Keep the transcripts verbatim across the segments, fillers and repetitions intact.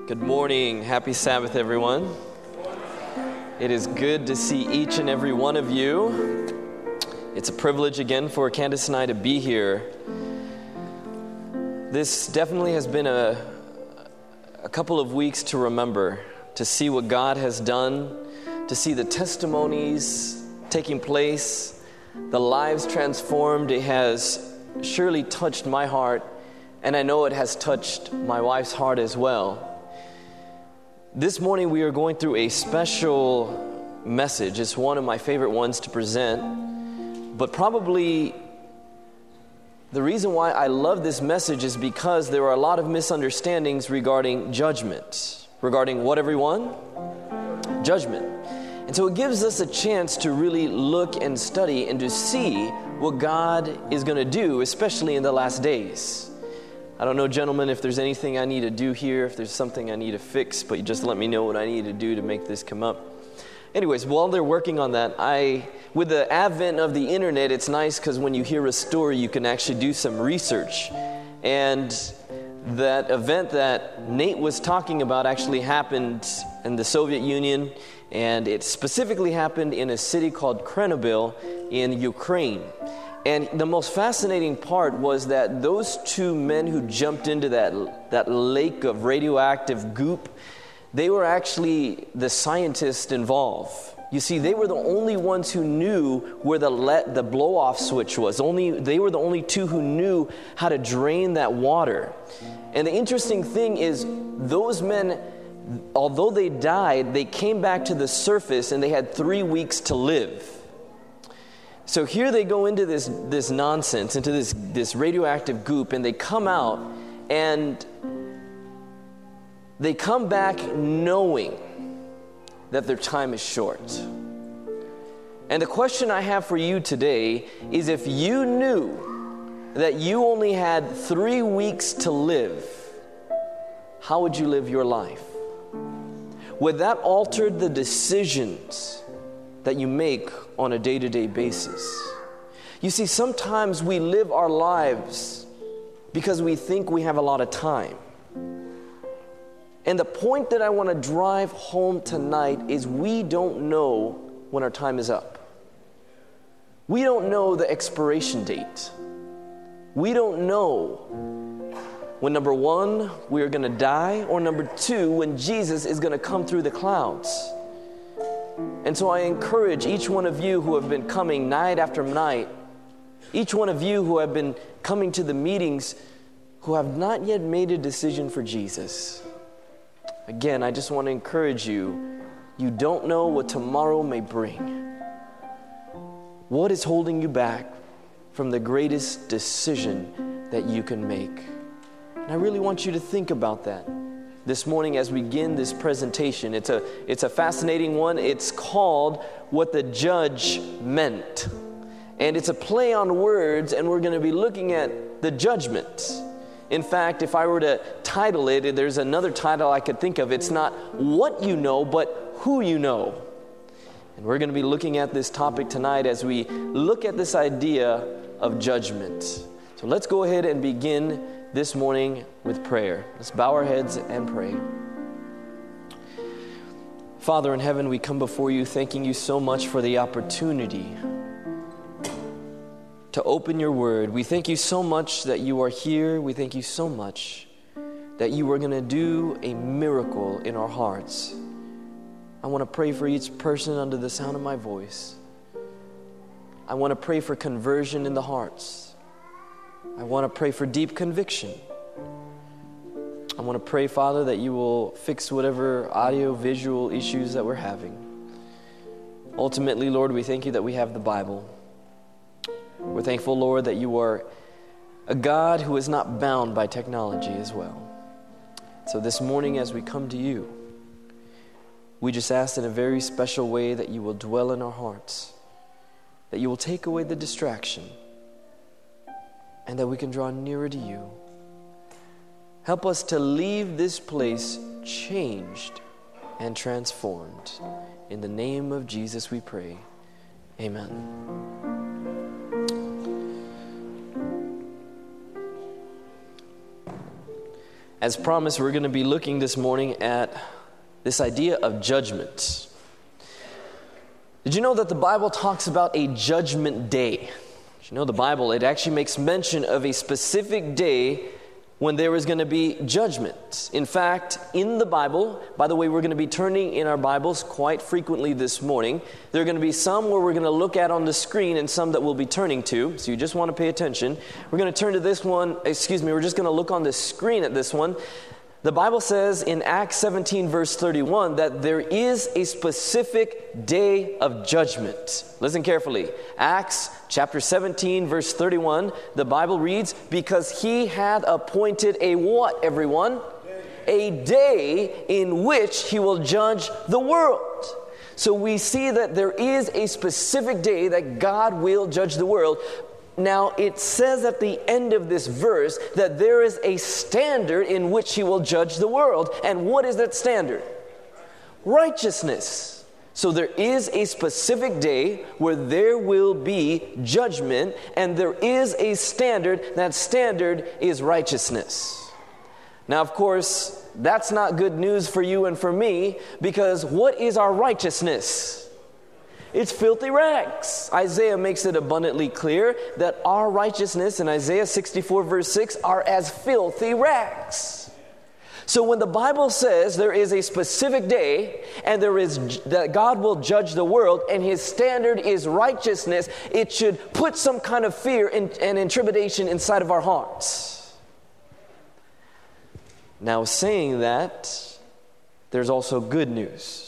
Good morning. Happy Sabbath, everyone. It is good to see each and every one of you. It's a privilege again for Candace and I to be here. This definitely has been a, a couple of weeks to remember, to see what God has done, to see the testimonies taking place, the lives transformed. It has surely touched my heart, and I know it has touched my wife's heart as well. This morning we are going through a special message. It's one of my favorite ones to present, but probably the reason why I love this message is because there are a lot of misunderstandings regarding judgment. Regarding what, everyone? Judgment. And so it gives us a chance to really look and study and to see what God is going to do, especially in the last days. I don't know, gentlemen, if there's anything I need to do here, if there's something I need to fix, but you just let me know what I need to do to make this come up. Anyways, while they're working on that, I, with the advent of the internet, it's nice because when you hear a story, you can actually do some research. And that event that Nate was talking about actually happened in the Soviet Union, and it specifically happened in a city called Chernobyl in Ukraine. And the most fascinating part was that those two men who jumped into that, that lake of radioactive goop, they were actually the scientists involved. You see, they were the only ones who knew where the let, the blow-off switch was. Only they were the only two who knew how to drain that water. And the interesting thing is, those men, although they died, they came back to the surface and they had three weeks to live. So here they go into this this nonsense, into this, this radioactive goop, and they come out, and they come back knowing that their time is short. And the question I have for you today is, if you knew that you only had three weeks to live, how would you live your life? Would that alter the decisions that you make on a day-to-day basis? You see, sometimes we live our lives because we think we have a lot of time. And the point that I want to drive home tonight is we don't know when our time is up. We don't know the expiration date. We don't know when, number one, we are going to die, or number two, when Jesus is going to come through the clouds. And so I encourage each one of you who have been coming night after night, each one of you who have been coming to the meetings, who have not yet made a decision for Jesus. Again, I just want to encourage you, you don't know what tomorrow may bring. What is holding you back from the greatest decision that you can make? And I really want you to think about that this morning as we begin this presentation. It's a, it's a fascinating one. It's called What the Judge Meant. And it's a play on words, and we're going to be looking at the judgment. In fact, if I were to title it, there's another title I could think of. It's not what you know, but who you know. And we're going to be looking at this topic tonight as we look at this idea of judgment. So let's go ahead and begin this morning with prayer. Let's bow our heads and pray. Father in heaven, we come before you thanking you so much for the opportunity to open your word. We thank you so much that you are here. We thank you so much that you are going to do a miracle in our hearts. I want to pray for each person under the sound of my voice. I want to pray for conversion in the hearts. I want to pray for deep conviction. I want to pray, Father, that you will fix whatever audio-visual issues that we're having. Ultimately, Lord, we thank you that we have the Bible. We're thankful, Lord, that you are a God who is not bound by technology as well. So this morning, as we come to you, we just ask in a very special way that you will dwell in our hearts, that you will take away the distraction, and that we can draw nearer to you. Help us to leave this place changed and transformed. In the name of Jesus we pray. Amen. As promised, we're going to be looking this morning at this idea of judgment. Did you know that the Bible talks about a judgment day? Did you know the Bible, it actually makes mention of a specific day when there is going to be judgment. In fact, in the Bible, by the way, we're going to be turning in our Bibles quite frequently this morning. There are going to be some where we're going to look at on the screen and some that we'll be turning to, so you just want to pay attention. We're going to turn to this one, excuse me, we're just going to look on the screen at this one. The Bible says in Acts seventeen, verse thirty-one, that there is a specific day of judgment. Listen carefully. Acts chapter seventeen, verse thirty-one, the Bible reads, because he had appointed a what, everyone? A day in which he will judge the world. So we see that there is a specific day that God will judge the world. Now, it says at the end of this verse that there is a standard in which he will judge the world. And what is that standard? Righteousness. So there is a specific day where there will be judgment, and there is a standard. That standard is righteousness. Now, of course, that's not good news for you and for me, because what is our righteousness? It's filthy rags. Isaiah makes it abundantly clear that our righteousness in Isaiah sixty-four verse six are as filthy rags. So when the Bible says there is a specific day and there is that God will judge the world and his standard is righteousness, it should put some kind of fear and, and intimidation inside of our hearts. Now, saying that, there's also good news.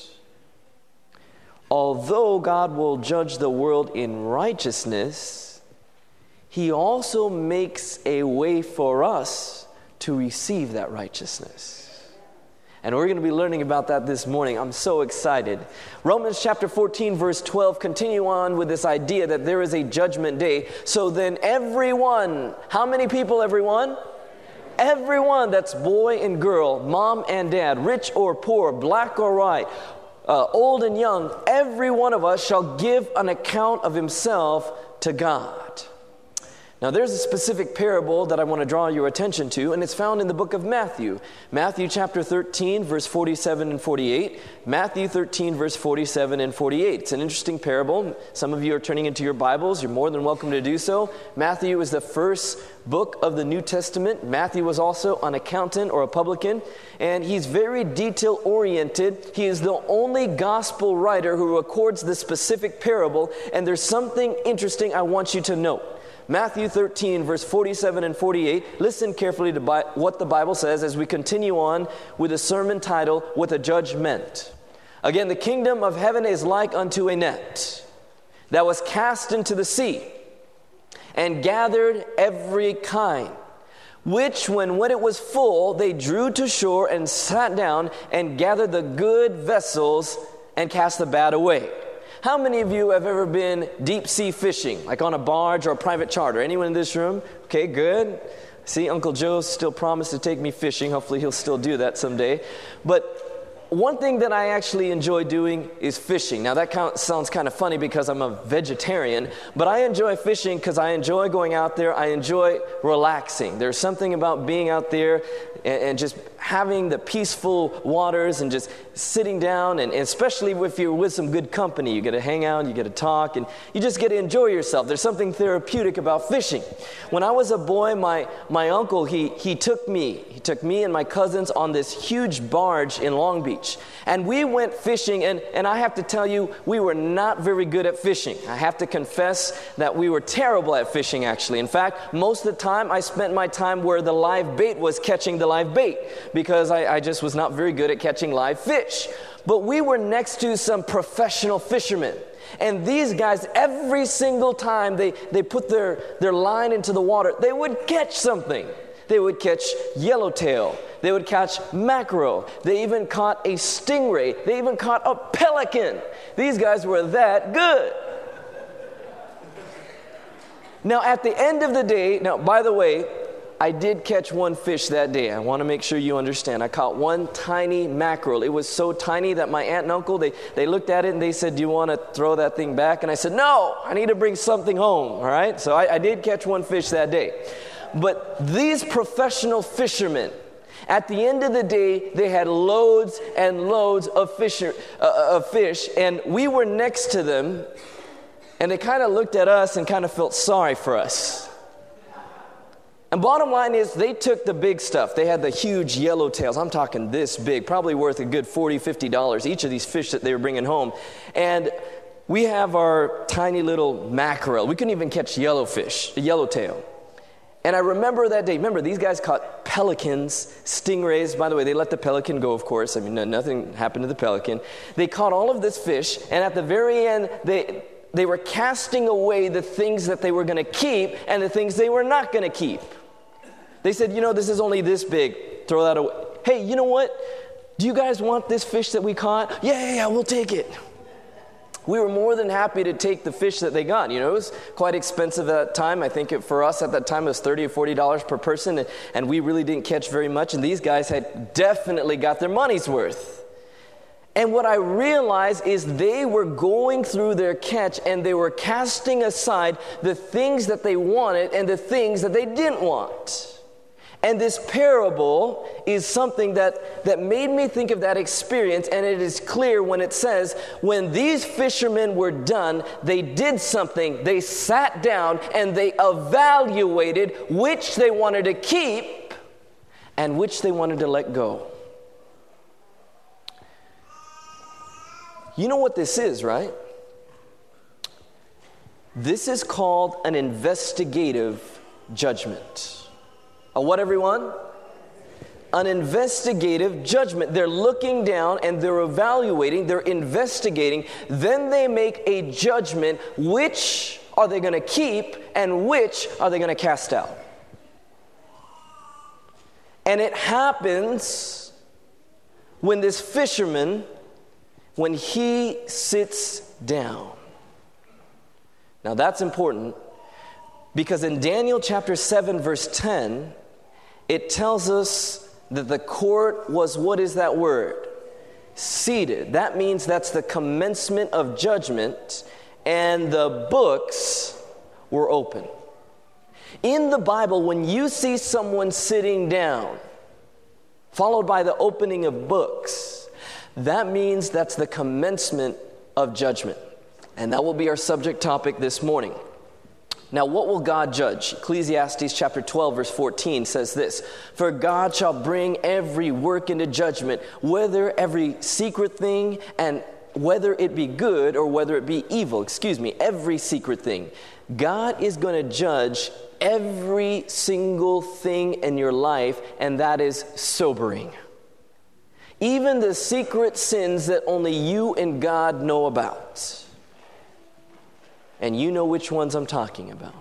Although God will judge the world in righteousness, he also makes a way for us to receive that righteousness. And we're going to be learning about that this morning. I'm so excited. Romans chapter fourteen, verse twelve, continue on with this idea that there is a judgment day. So then everyone, how many people, everyone? Everyone, that's boy and girl, mom and dad, rich or poor, black or white, Uh, old and young, every one of us shall give an account of himself to God. Now, there's a specific parable that I want to draw your attention to, and it's found in the book of Matthew. Matthew chapter thirteen, verse forty-seven and forty-eight. Matthew thirteen, verse forty-seven and forty-eight. It's an interesting parable. Some of you are turning into your Bibles. You're more than welcome to do so. Matthew is the first book of the New Testament. Matthew was also an accountant or a publican, and he's very detail-oriented. He is the only gospel writer who records the specific parable, and there's something interesting I want you to note. Matthew thirteen, verse forty-seven and forty-eight. Listen carefully to bi- what the Bible says as we continue on with a sermon title, With a Judge Meant. Again, the kingdom of heaven is like unto a net that was cast into the sea and gathered every kind, which when, when it was full, they drew to shore and sat down and gathered the good vessels and cast the bad away. How many of you have ever been deep sea fishing, like on a barge or a private charter? Anyone in this room? Okay, good. See, Uncle Joe still promised to take me fishing. Hopefully he'll still do that someday. But one thing that I actually enjoy doing is fishing. Now that kind of sounds kind of funny because I'm a vegetarian, but I enjoy fishing because I enjoy going out there. I enjoy relaxing. There's something about being out there and, and just having the peaceful waters and just sitting down, and, and especially if you're with some good company, you get to hang out, you get to talk, and you just get to enjoy yourself. There's something therapeutic about fishing. When I was a boy, my my uncle, he he took me, he took me and my cousins on this huge barge in Long Beach, and we went fishing, and, and I have to tell you, we were not very good at fishing. I have to confess that we were terrible at fishing, actually. In fact, most of the time, I spent my time where the live bait was catching the live bait, because I, I just was not very good at catching live fish. But we were next to some professional fishermen. And these guys, every single time they, they put their, their line into the water, they would catch something. They would catch yellowtail. They would catch mackerel. They even caught a stingray. They even caught a pelican. These guys were that good. Now, at the end of the day, now, by the way, I did catch one fish that day. I want to make sure you understand. I caught one tiny mackerel. It was so tiny that my aunt and uncle, they, they looked at it and they said, "Do you want to throw that thing back?" And I said, "No, I need to bring something home." All right? So I, I did catch one fish that day. But these professional fishermen, At the end of the day, they had loads and loads of fish, uh, of fish, and we were next to them, and they kind of looked at us and kind of felt sorry for us. And bottom line is, they took the big stuff. They had the huge yellowtails. I'm talking this big, probably worth a good forty dollars, fifty dollars, each of these fish that they were bringing home. And we have our tiny little mackerel. We couldn't even catch yellowfish, yellowtail. And I remember that day. Remember, these guys caught pelicans, stingrays. By the way, they let the pelican go, of course. I mean, no, nothing happened to the pelican. They caught all of this fish, and at the very end, they they were casting away the things that they were going to keep and the things they were not going to keep. They said, you know, this is only this big. Throw that away. Hey, you know what? Do you guys want this fish that we caught? Yeah, yeah, yeah, we'll take it. We were more than happy to take the fish that they got. You know, it was quite expensive at that time. I think it, for us at that time, it was thirty or forty dollars per person, and, and we really didn't catch very much. And these guys had definitely got their money's worth. And what I realized is they were going through their catch, and they were casting aside the things that they wanted and the things that they didn't want. And this parable is something that, that made me think of that experience, and it is clear when it says, when these fishermen were done, they did something. They sat down and they evaluated which they wanted to keep and which they wanted to let go. You know what this is, right? This is called an investigative judgment. A what, everyone? An investigative judgment. They're looking down and they're evaluating, they're investigating, then they make a judgment. Which are they going to keep and which are they going to cast out? And it happens when this fisherman, when he sits down. Now that's important, because in Daniel chapter seven, verse ten, it tells us that the court was, what is that word? Seated. That means that's the commencement of judgment, and the books were open. In the Bible, when you see someone sitting down, followed by the opening of books, that means that's the commencement of judgment. And that will be our subject topic this morning. Now, what will God judge? Ecclesiastes chapter twelve, verse fourteen says this: "For God shall bring every work into judgment, whether every secret thing and whether it be good or whether it be evil." Excuse me, every secret thing. God is going to judge every single thing in your life, and that is sobering. Even the secret sins that only you and God know about. And you know which ones I'm talking about.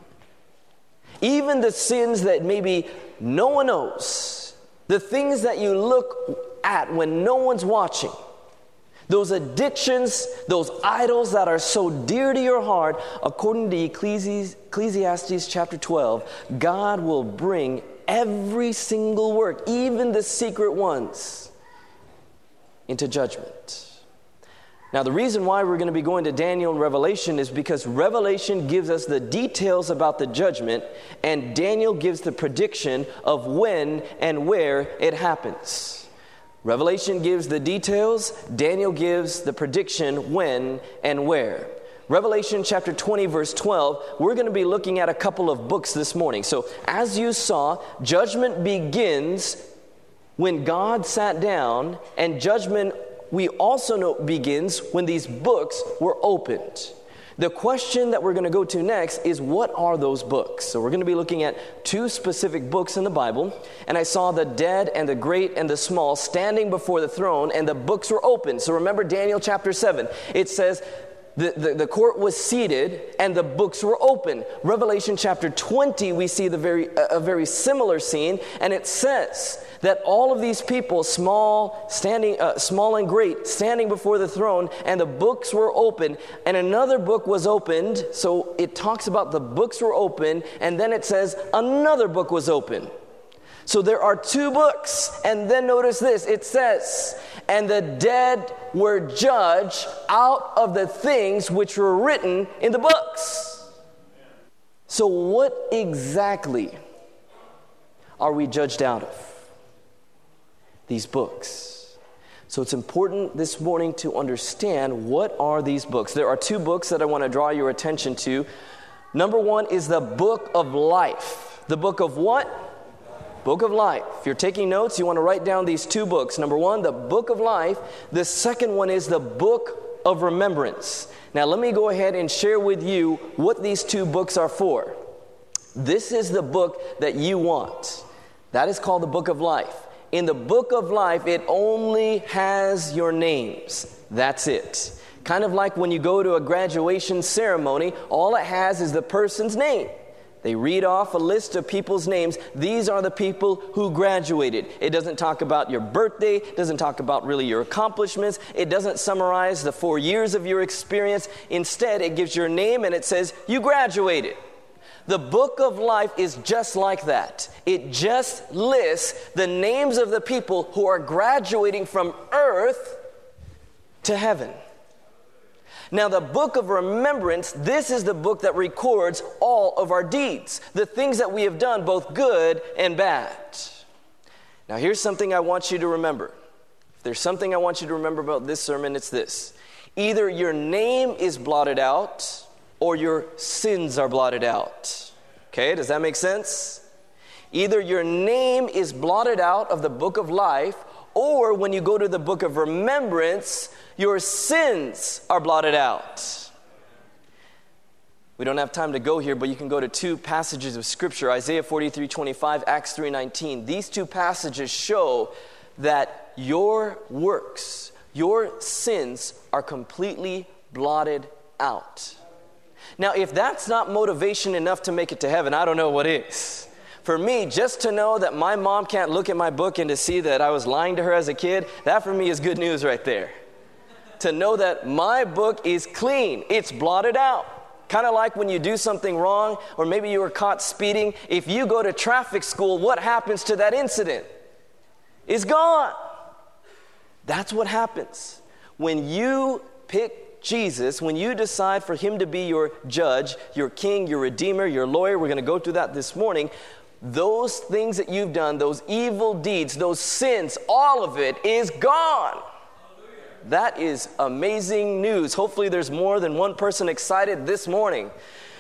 Even the sins that maybe no one knows. The things that you look at when no one's watching. Those addictions, those idols that are so dear to your heart, according to Ecclesi- Ecclesiastes chapter twelve, God will bring every single work, even the secret ones, into judgment. Now, the reason why we're going to be going to Daniel and Revelation is because Revelation gives us the details about the judgment, and Daniel gives the prediction of when and where it happens. Revelation gives the details, Daniel gives the prediction when and where. Revelation chapter twenty, verse twelve, we're going to be looking at a couple of books this morning. So, as you saw, judgment begins when God sat down, and judgment we also know begins when these books were opened. The question that we're going to go to next is, what are those books? So we're going to be looking at two specific books in the Bible. And I saw the dead and the great and the small standing before the throne, and the books were opened. So remember Daniel chapter seven. It says the, the, the court was seated and the books were open. Revelation chapter twenty, we see the very a, a very similar scene, and it says that all of these people, small, standing, uh, small and great, standing before the throne, and the books were open, and another book was opened. So it talks about the books were open, and then it says another book was open. So there are two books, and then notice this, it says, "And the dead were judged out of the things which were written in the books." So what exactly are we judged out of? these books. So it's important this morning to understand what are these books. There are two books that I want to draw your attention to. Number one is the book of life. The book of what? Book of life. If you're taking notes, you want to write down these two books. Number one, the book of life. The second one is the book of remembrance. Now, let me go ahead and share with you what these two books are for. This is the book that you want. That is called the book of life. In the book of life, it only has your names. That's it. Kind of like when you go to a graduation ceremony, all it has is the person's name. They read off a list of people's names. These are the people who graduated. It doesn't talk about your birthday. It doesn't talk about really your accomplishments. It doesn't summarize the four years of your experience. Instead, it gives your name and it says, you graduated. The book of life is just like that. It just lists the names of the people who are graduating from earth to heaven. Now, the book of remembrance, this is the book that records all of our deeds, the things that we have done, both good and bad. Now, here's something I want you to remember. If there's something I want you to remember about this sermon, it's this. Either your name is blotted out or your sins are blotted out. Okay, does that make sense? Either your name is blotted out of the book of life, or when you go to the book of remembrance, your sins are blotted out. We don't have time to go here, but you can go to two passages of Scripture, Isaiah forty-three twenty-five, Acts three nineteen. These two passages show that your works, your sins are completely blotted out. Now, if that's not motivation enough to make it to heaven, I don't know what is. For me, just to know that my mom can't look at my book and to see that I was lying to her as a kid, that for me is good news right there. To know that my book is clean, it's blotted out. Kind of like when you do something wrong, or maybe you were caught speeding. If you go to traffic school, what happens to that incident? It's gone. That's what happens. When you pick Jesus, when you decide for him to be your judge, your king, your redeemer, your lawyer, we're going to go through that this morning. Those things that you've done, those evil deeds, those sins, all of it is gone. That is amazing news. Hopefully there's more than one person excited this morning.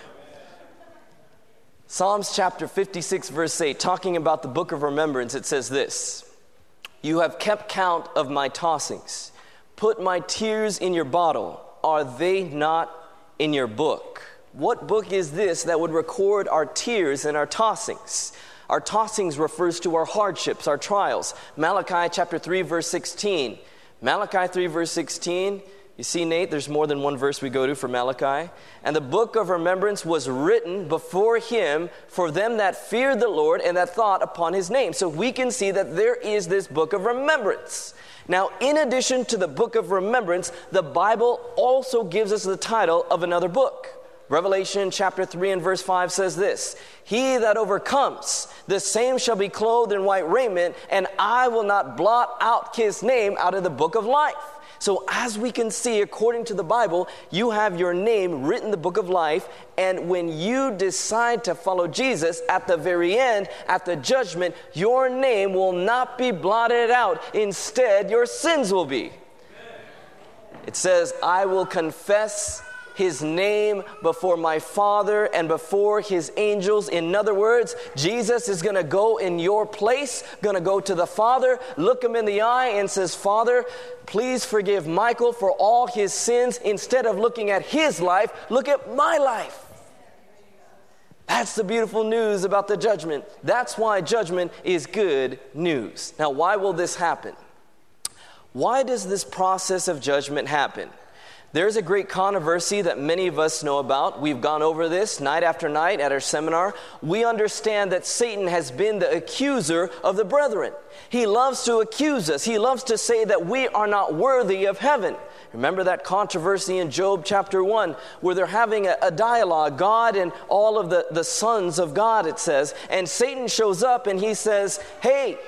Psalms chapter fifty-six verse eight, talking about the book of remembrance, it says this: you have kept count of my tossings. Put my tears in your bottle. Are they not in your book? What book is this that would record our tears and our tossings? Our tossings refers to our hardships, our trials. Malachi chapter three verse sixteen. Malachi three verse sixteen. You see, Nate, there's more than one verse we go to for Malachi. And the book of remembrance was written before him for them that feared the Lord and that thought upon his name. So we can see that there is this book of remembrance. Now, in addition to the book of remembrance, the Bible also gives us the title of another book. Revelation chapter three and verse five says this: he that overcomes, the same shall be clothed in white raiment, and I will not blot out his name out of the book of life. So as we can see, according to the Bible, you have your name written in the book of life, and when you decide to follow Jesus, at the very end, at the judgment, your name will not be blotted out. Instead, your sins will be. It says, I will confess his name before my Father and before his angels. In other words, Jesus is going to go in your place, going to go to the Father, look him in the eye and says, Father, please forgive Michael for all his sins. Instead of looking at his life, look at my life. That's the beautiful news about the judgment. That's why judgment is good news. Now, why will this happen? Why does this process of judgment happen? There's a great controversy that many of us know about. We've gone over this night after night at our seminar. We understand that Satan has been the accuser of the brethren. He loves to accuse us. He loves to say that we are not worthy of heaven. Remember that controversy in Job chapter one, where they're having a, a dialogue, God and all of the, the sons of God, it says. And Satan shows up and he says, hey,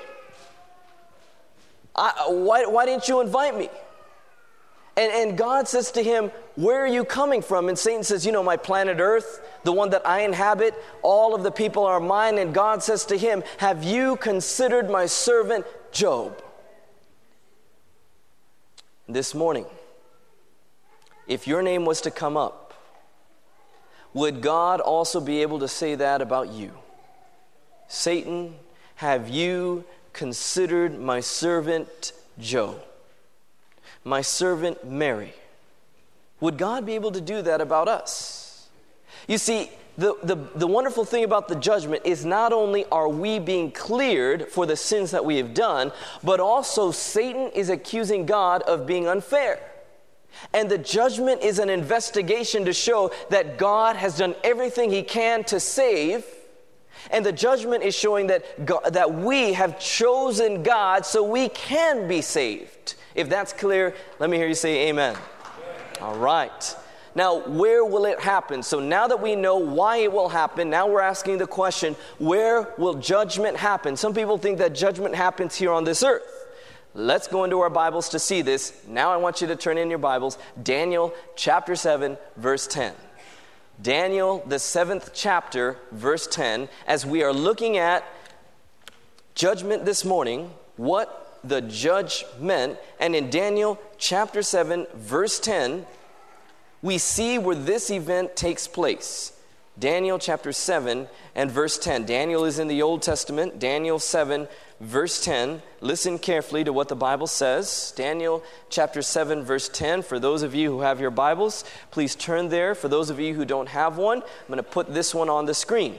I, why, why didn't you invite me? And, and God says to him, where are you coming from? And Satan says, you know, my planet Earth, the one that I inhabit, all of the people are mine. And God says to him, have you considered my servant Job? this morning, if your name was to come up, would God also be able to say that about you? Satan, have you considered my servant Joe, my servant Mary? Would God be able to do that about us? You see, the, the, the wonderful thing about the judgment is not only are we being cleared for the sins that we have done, but also Satan is accusing God of being unfair. And the judgment is an investigation to show that God has done everything he can to save. And the judgment is showing that God, that we have chosen God so we can be saved. If that's clear, let me hear you say amen. All right. Now, where will it happen? So now that we know why it will happen, now we're asking the question, where will judgment happen? Some people think that judgment happens here on this earth. Let's go into our Bibles to see this. Now I want you to turn in your Bibles, Daniel chapter seven, verse ten. Daniel, the seventh chapter, verse ten, as we are looking at judgment this morning, what the judge meant. And in Daniel chapter seven, verse ten, we see where this event takes place. Daniel chapter seven and verse ten. Daniel is in the Old Testament. Daniel seven, verse ten. Listen carefully to what the Bible says. Daniel chapter seven, verse ten. For those of you who have your Bibles, please turn there. For those of you who don't have one, I'm going to put this one on the screen.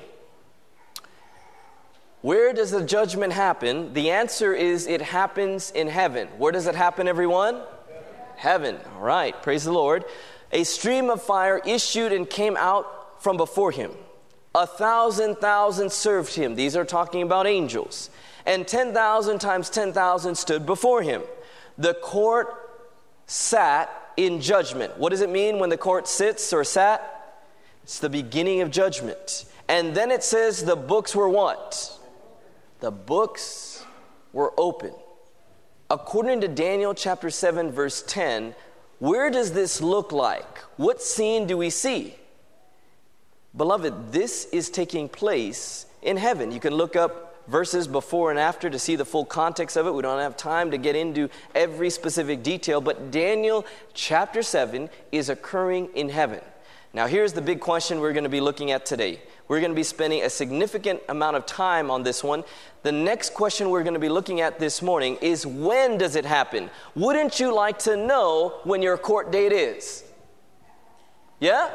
Where does the judgment happen? The answer is it happens in heaven. Where does it happen, everyone? Heaven. All right. Praise the Lord. A stream of fire issued and came out from before him. A thousand thousand served him. These are talking about angels. And ten thousand times ten thousand stood before him. The court sat in judgment. What does it mean when the court sits or sat? It's the beginning of judgment. And then it says the books were what? The books were open. According to Daniel chapter seven, verse ten, where does this look like? What scene do we see? Beloved, this is taking place in heaven. You can look up verses before and after to see the full context of it. We don't have time to get into every specific detail, but Daniel chapter seven is occurring in heaven. Now here's the big question we're going to be looking at today. We're going to be spending a significant amount of time on this one. The next question we're going to be looking at this morning is, when does it happen? Wouldn't you like to know when your court date is? Yeah?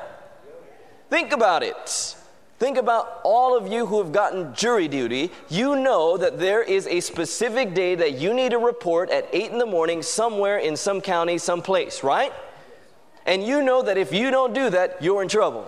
Think about it. Think about all of you who have gotten jury duty. You know that there is a specific day that you need to report at eight in the morning somewhere in some county, someplace, right? And you know that if you don't do that, you're in trouble.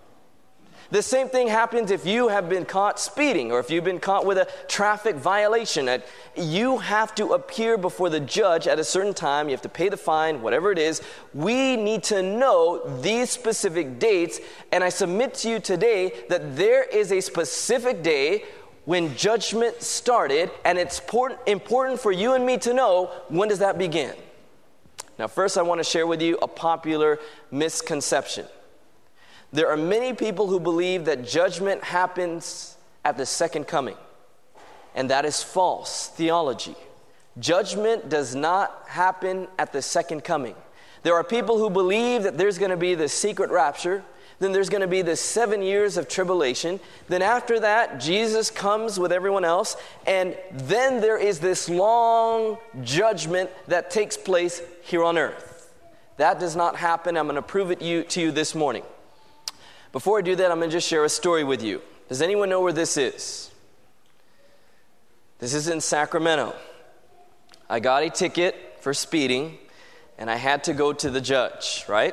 The same thing happens if you have been caught speeding or if you've been caught with a traffic violation. You have to appear before the judge at a certain time. You have to pay the fine, whatever it is. We need to know these specific dates. And I submit to you today that there is a specific day when judgment started. And it's important for you and me to know, when does that begin? Now, first I want to share with you a popular misconception. There are many people who believe that judgment happens at the second coming, and that is false theology. Judgment does not happen at the second coming. There are people who believe that there's going to be the secret rapture, then there's going to be the seven years of tribulation, then after that, Jesus comes with everyone else, and then there is this long judgment that takes place here on earth. That does not happen. I'm going to prove it you, to you this morning. Before I do that, I'm going to just share a story with you. Does anyone know where this is? This is in Sacramento. I got a ticket for speeding, and I had to go to the judge, right?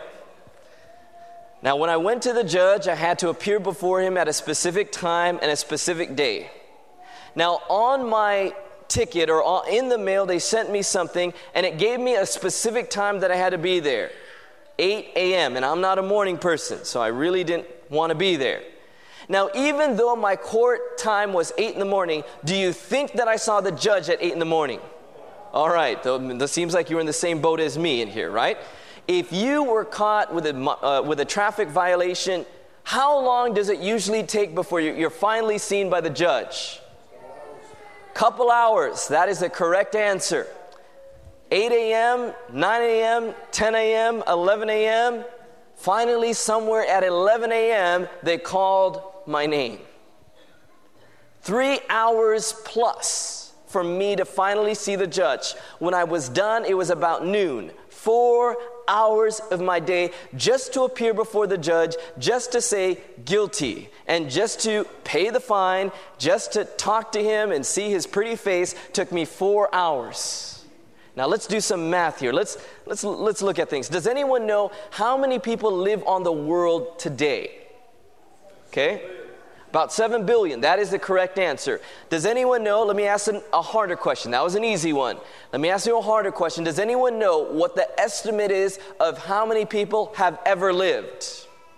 Now, when I went to the judge, I had to appear before him at a specific time and a specific day. Now, on my ticket or in the mail, they sent me something, and it gave me a specific time that I had to be there. eight a.m. And I'm not a morning person, so I really didn't want to be there. Now, even though my court time was eight in the morning, do you think that I saw the judge at eight in the morning? All right, that seems like you're in the same boat as me in here, right? If you were caught with a, uh, with a traffic violation, how long does it usually take before you're finally seen by the judge? Couple hours. That is the correct answer. eight a.m., nine a.m., ten a.m., eleven a.m., finally somewhere at eleven a.m., they called my name. Three hours plus for me to finally see the judge. When I was done, it was about noon. Four hours of my day just to appear before the judge, just to say guilty, and just to pay the fine, just to talk to him and see his pretty face took me four hours. Now let's do some math here. Let's let's let's look at things. Does anyone know how many people live on the world today? Okay? About seven billion. That is the correct answer. Does anyone know? Let me ask an, a harder question. That was an easy one. Let me ask you a harder question. Does anyone know what the estimate is of how many people have ever lived?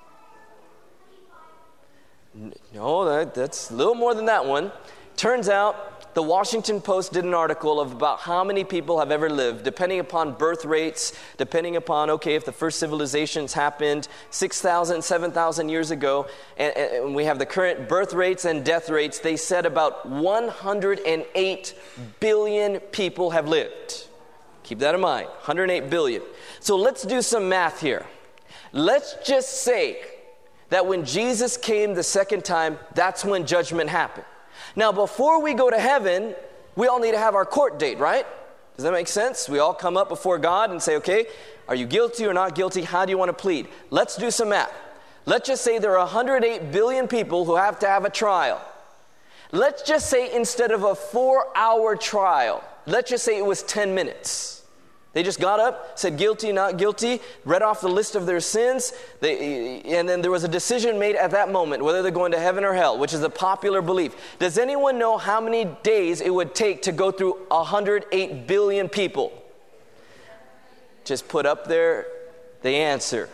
No, that, that's a little more than that one. Turns out, the Washington Post did an article of about how many people have ever lived, depending upon birth rates, depending upon, okay, if the first civilizations happened six thousand, seven thousand years ago, and, and we have the current birth rates and death rates, they said about one hundred eight billion people have lived. Keep that in mind, one hundred eight billion. So let's do some math here. Let's just say that when Jesus came the second time, that's when judgment happened. Now, before we go to heaven, we all need to have our court date, right? Does that make sense? We all come up before God and say, okay, are you guilty or not guilty? How do you want to plead? Let's do some math. Let's just say there are one hundred eight billion people who have to have a trial. Let's just say instead of a four-hour trial, let's just say it was ten minutes. They just got up, said guilty, not guilty, read off the list of their sins, they, and then there was a decision made at that moment, whether they're going to heaven or hell, which is a popular belief. Does anyone know how many days it would take to go through one hundred eight billion people? Just put up there the answer.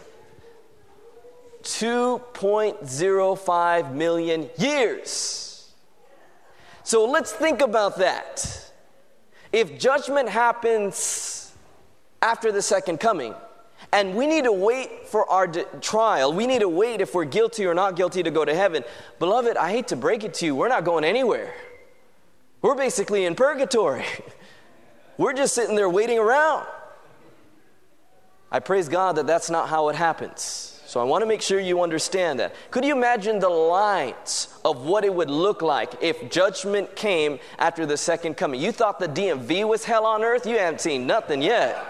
two point zero five million years. So let's think about that. If judgment happens after the second coming, and we need to wait for our de- trial, we need to wait if we're guilty or not guilty to go to heaven. Beloved, I hate to break it to you, we're not going anywhere. We're basically in purgatory. We're just sitting there waiting around. I praise God that that's not how it happens. So I want to make sure you understand that. Could you imagine the lines of what it would look like if judgment came after the second coming? You thought the D M V was hell on earth? You haven't seen nothing yet.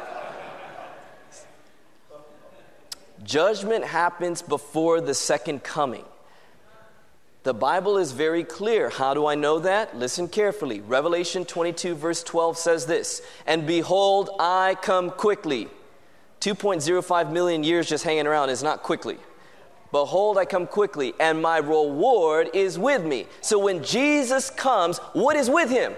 Judgment happens before the second coming. The Bible is very clear. How do I know that? Listen carefully. Revelation twenty-two verse twelve says this, "And behold, I come quickly." two point zero five million years just hanging around is not quickly. "Behold, I come quickly, and my reward is with me." So when Jesus comes, what is with him?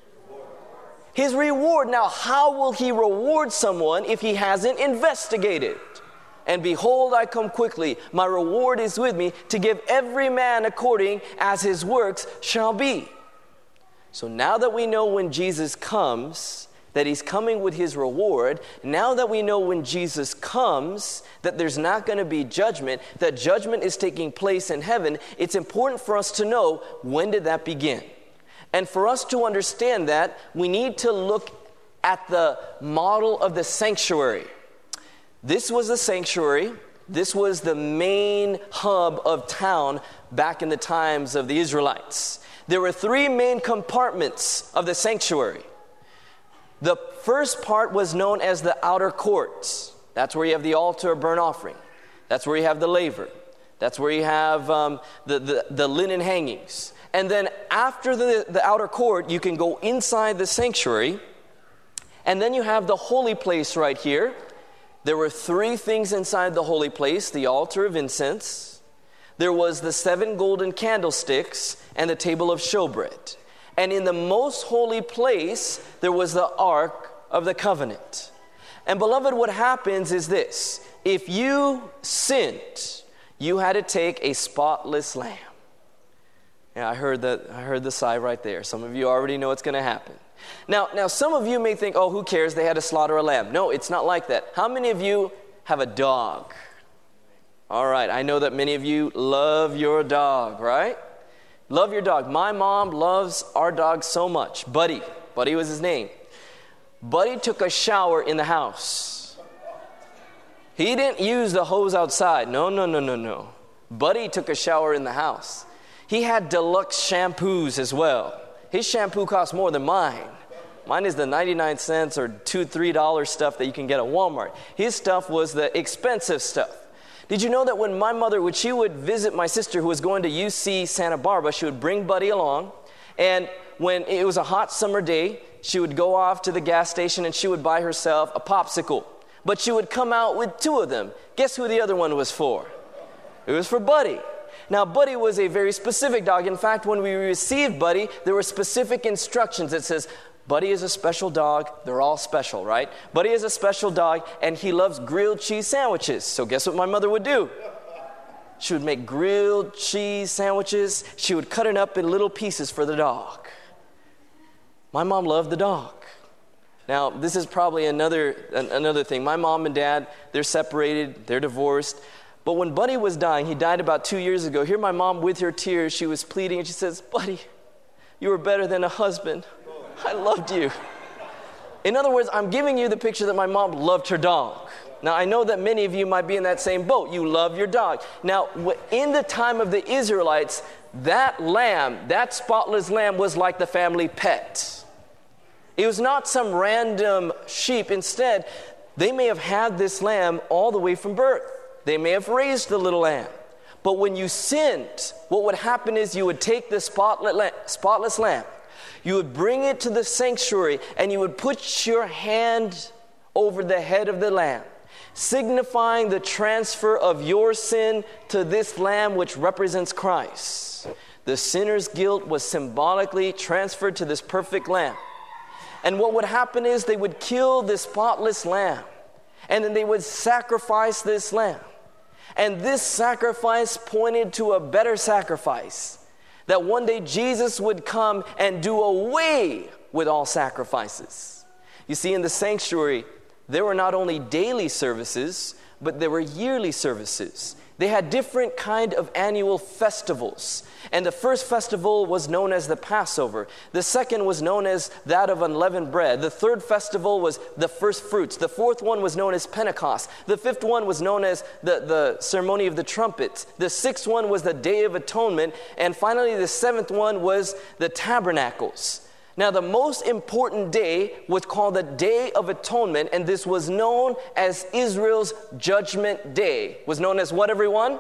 His reward. Now, how will he reward someone if he hasn't investigated? "And behold, I come quickly, my reward is with me, to give every man according as his works shall be." So now that we know when Jesus comes, that he's coming with his reward, now that we know when Jesus comes, that there's not going to be judgment, that judgment is taking place in heaven, it's important for us to know, when did that begin? And for us to understand that, we need to look at the model of the sanctuary. This was the sanctuary. This was the main hub of town back in the times of the Israelites. There were three main compartments of the sanctuary. The first part was known as the outer courts. That's where you have the altar of burnt offering. That's where you have the laver. That's where you have um, the, the, the linen hangings. And then after the, the outer court, you can go inside the sanctuary. And then you have the holy place right here. There were three things inside the holy place: the altar of incense, there was the seven golden candlesticks, and the table of showbread. And in the most holy place, there was the Ark of the Covenant. And beloved, what happens is this: if you sinned, you had to take a spotless lamb. Yeah, I heard that. I heard the sigh right there. Some of you already know what's going to happen. Now, now, some of you may think, oh, who cares? They had to slaughter a lamb. No, it's not like that. How many of you have a dog? All right, I know that many of you love your dog, right? Love your dog. My mom loves our dog so much. Buddy. Buddy was his name. Buddy took a shower in the house. He didn't use the hose outside. No, no, no, no, no. Buddy took a shower in the house. He had deluxe shampoos as well. His shampoo cost more than mine. Mine is the ninety-nine cents or two, three dollar stuff that you can get at Walmart. His stuff was the expensive stuff. Did you know that when my mother, when she would visit my sister who was going to U C Santa Barbara, she would bring Buddy along, and when it was a hot summer day, she would go off to the gas station and she would buy herself a popsicle. But she would come out with two of them. Guess who the other one was for? It was for Buddy. Now, Buddy was a very specific dog. In fact, when we received Buddy, there were specific instructions that says, Buddy is a special dog. They're all special, right? Buddy is a special dog, and he loves grilled cheese sandwiches. So guess what my mother would do? She would make grilled cheese sandwiches. She would cut it up in little pieces for the dog. My mom loved the dog. Now, this is probably another another thing. My mom and dad, they're separated. They're divorced. But when Buddy was dying, he died about two years ago. Here my mom, with her tears, she was pleading, and she says, Buddy, you were better than a husband. I loved you. In other words, I'm giving you the picture that my mom loved her dog. Now, I know that many of you might be in that same boat. You love your dog. Now, in the time of the Israelites, that lamb, that spotless lamb was like the family pet. It was not some random sheep. Instead, they may have had this lamb all the way from birth. They may have raised the little lamb. But when you sinned, what would happen is you would take the spotless lamb, you would bring it to the sanctuary, and you would put your hand over the head of the lamb, signifying the transfer of your sin to this lamb which represents Christ. The sinner's guilt was symbolically transferred to this perfect lamb. And what would happen is they would kill this spotless lamb, and then they would sacrifice this lamb. And this sacrifice pointed to a better sacrifice, that one day Jesus would come and do away with all sacrifices. You see, in the sanctuary, there were not only daily services, but there were yearly services. They had different kind of annual festivals. And the first festival was known as the Passover. The second was known as that of unleavened bread. The third festival was the first fruits. The fourth one was known as Pentecost. The fifth one was known as the, the ceremony of the trumpets. The sixth one was the Day of Atonement. And finally, the seventh one was the Tabernacles. Now, the most important day was called the Day of Atonement, and this was known as Israel's Judgment Day. Was known as what, everyone?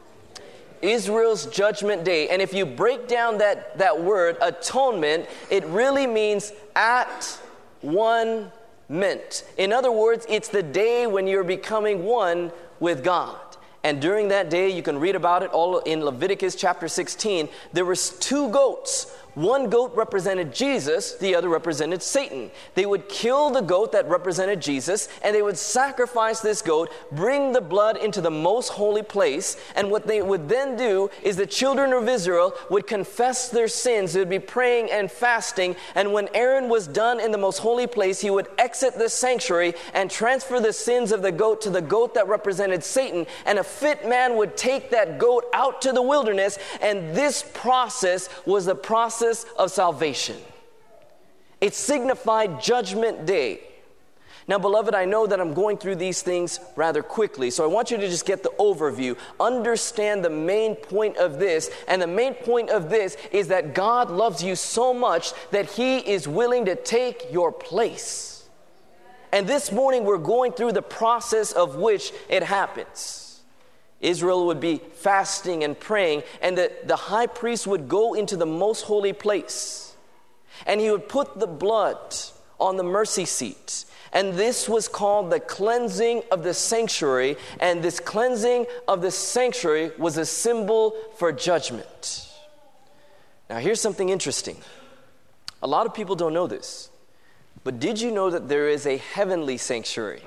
Israel's Judgment Day. And if you break down that, that word, atonement, it really means at one meant. In other words, it's the day when you're becoming one with God. And during that day, you can read about it all in Leviticus chapter sixteen. There were two goats. One goat represented Jesus, the other represented Satan. They would kill the goat that represented Jesus, and they would sacrifice this goat, bring the blood into the most holy place, and what they would then do is the children of Israel would confess their sins. They would be praying and fasting, and when Aaron was done in the most holy place, he would exit the sanctuary and transfer the sins of the goat to the goat that represented Satan, and a fit man would take that goat out to the wilderness, and this process was the process of salvation. It signified Judgment Day. Now, beloved, I know that I'm going through these things rather quickly, so I want you to just get the overview, understand the main point of this, and the main point of this is that God loves you so much that He is willing to take your place. And this morning we're going through the process of which it happens. Israel would be fasting and praying, and the, the high priest would go into the most holy place, and he would put the blood on the mercy seat. And this was called the cleansing of the sanctuary, and this cleansing of the sanctuary was a symbol for judgment. Now, here's something interesting. A lot of people don't know this, but did you know that there is a heavenly sanctuary?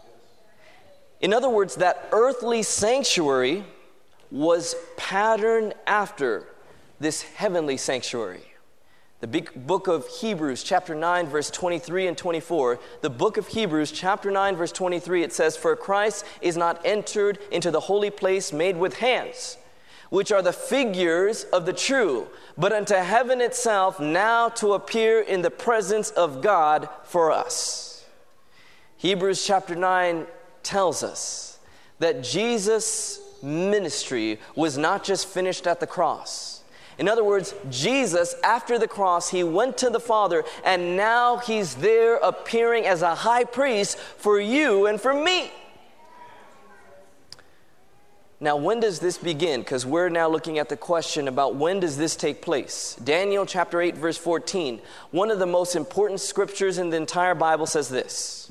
In other words, that earthly sanctuary was patterned after this heavenly sanctuary. The big book of Hebrews, chapter nine, verse twenty-three and twenty-four, the book of Hebrews, chapter nine, verse twenty-three, it says, "For Christ is not entered into the holy place made with hands, which are the figures of the true, but unto heaven itself now to appear in the presence of God for us. Hebrews chapter nine tells us that Jesus' ministry was not just finished at the cross. In other words, Jesus, after the cross, he went to the Father, and now he's there appearing as a high priest for you and for me. Now, when does this begin? Because we're now looking at the question about when does this take place. Daniel chapter eight, verse fourteen, one of the most important scriptures in the entire Bible says this: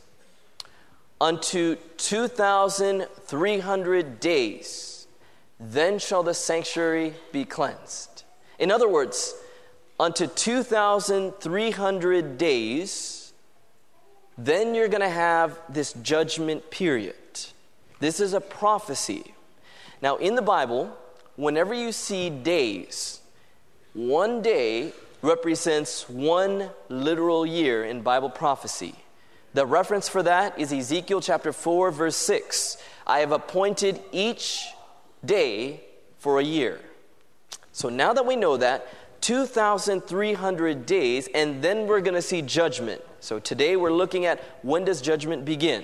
unto two thousand three hundred days, then shall the sanctuary be cleansed. In other words, unto two thousand three hundred days, then you're going to have this judgment period. This is a prophecy. Now, in the Bible, whenever you see days, one day represents one literal year in Bible prophecy. The reference for that is Ezekiel chapter four, verse six. I have appointed each day for a year. So now that we know that, two thousand three hundred days, and then we're going to see judgment. So today we're looking at when does judgment begin.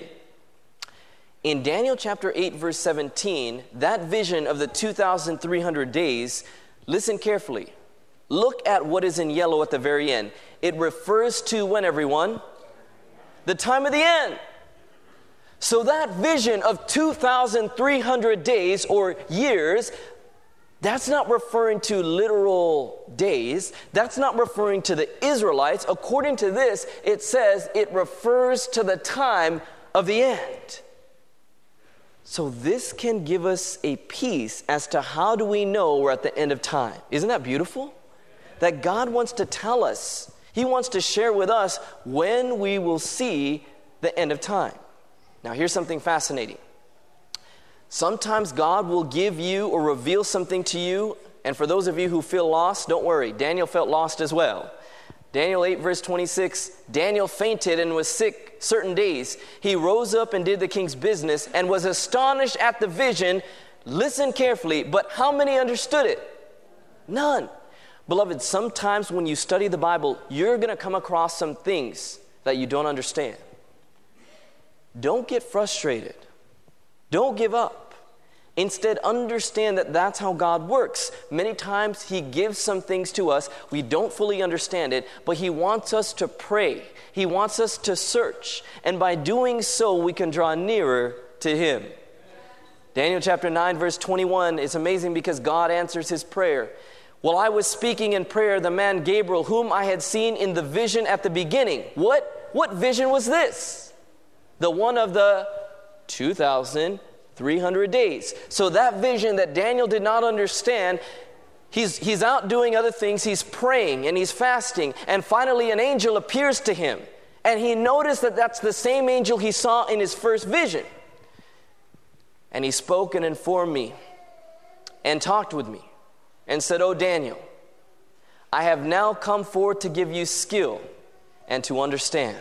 In Daniel chapter eight, verse seventeen, that vision of the two thousand three hundred days, listen carefully. Look at what is in yellow at the very end. It refers to when, everyone? The time of the end. So that vision of two thousand three hundred days or years, that's not referring to literal days. That's not referring to the Israelites. According to this, it says it refers to the time of the end. So this can give us a piece as to how do we know we're at the end of time. Isn't that beautiful? That God wants to tell us. He wants to share with us when we will see the end of time. Now here's something fascinating. Sometimes God will give you or reveal something to you, and for those of you who feel lost, don't worry. Daniel felt lost as well. Daniel eight, verse twenty-six, Daniel fainted and was sick certain days. He rose up and did the king's business and was astonished at the vision. Listen carefully, but how many understood it? None. Beloved, sometimes when you study the Bible, you're going to come across some things that you don't understand. Don't get frustrated. Don't give up. Instead, understand that that's how God works. Many times He gives some things to us. We don't fully understand it, but He wants us to pray. He wants us to search. And by doing so, we can draw nearer to Him. Daniel chapter nine, verse twenty-one is amazing because God answers his prayer. While I was speaking in prayer, the man Gabriel, whom I had seen in the vision at the beginning. What, what vision was this? The one of the two thousand three hundred days. So that vision that Daniel did not understand, he's, he's out doing other things. He's praying and he's fasting. And finally an angel appears to him. And he noticed that that's the same angel he saw in his first vision. And he spoke and informed me and talked with me and said, "O Daniel, I have now come forth to give you skill and to understand."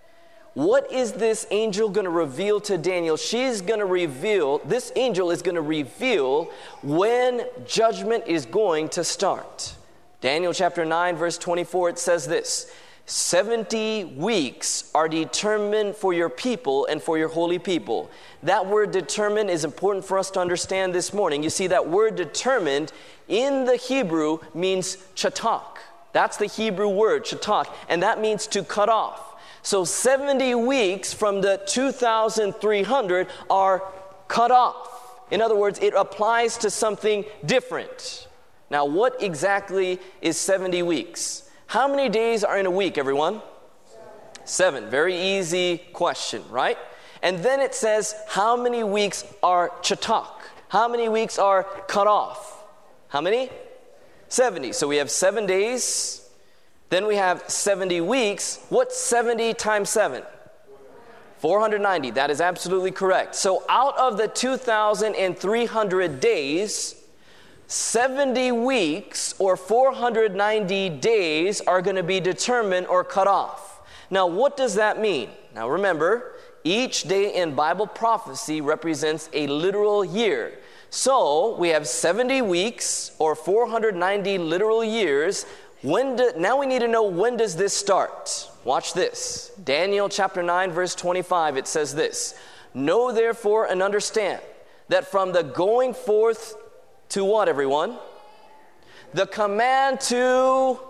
What is this angel going to reveal to Daniel? She's going to reveal, this angel is going to reveal when judgment is going to start. Daniel chapter nine, verse twenty-four, it says this: seventy weeks are determined for your people and for your holy people. That word determined is important for us to understand this morning. You see, that word determined in the Hebrew means chatak. That's the Hebrew word, chatak, and that means to cut off. So seventy weeks from the two thousand three hundred are cut off. In other words, it applies to something different. Now, what exactly is seventy weeks? How many days are in a week, everyone? Seven. Very easy question, right? And then it says, how many weeks are chatak? How many weeks are cut off? How many? seventy. So we have seven days. Then we have seventy weeks. What's seventy times seven? four hundred ninety. That is absolutely correct. So out of the two thousand three hundred days, seventy weeks or four hundred ninety days are going to be determined or cut off. Now, what does that mean? Now, remember, each day in Bible prophecy represents a literal year. So we have seventy weeks or four hundred ninety literal years. When do, now we need to know, when does this start? Watch this. Daniel chapter nine, verse twenty-five, it says this. Know therefore and understand that from the going forth to what, everyone? The command to